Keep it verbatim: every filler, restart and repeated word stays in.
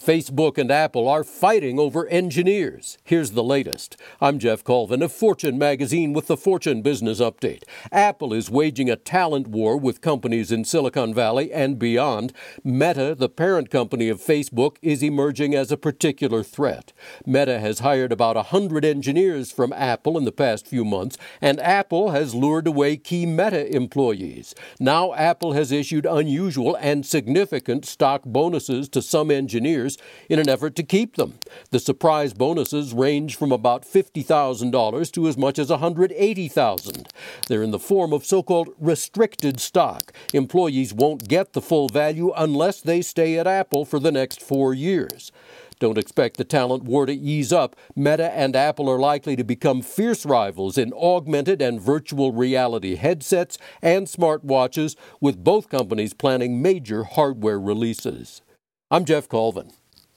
Facebook and Apple are fighting over engineers. Here's the latest. I'm Jeff Colvin of Fortune magazine with the Fortune Business Update. Apple is waging a talent war with companies in Silicon Valley and beyond. Meta, the parent company of Facebook, is emerging as a particular threat. Meta has hired about one hundred engineers from Apple in the past few months, and Apple has lured away key Meta employees. Now Apple has issued unusual and significant stock bonuses to some engineers in an effort to keep them. The surprise bonuses range from about fifty thousand dollars to as much as one hundred eighty thousand dollars. They're in the form of so-called restricted stock. Employees won't get the full value unless they stay at Apple for the next four years. Don't expect the talent war to ease up. Meta and Apple are likely to become fierce rivals in augmented and virtual reality headsets and smartwatches, with both companies planning major hardware releases. I'm Jeff Colvin.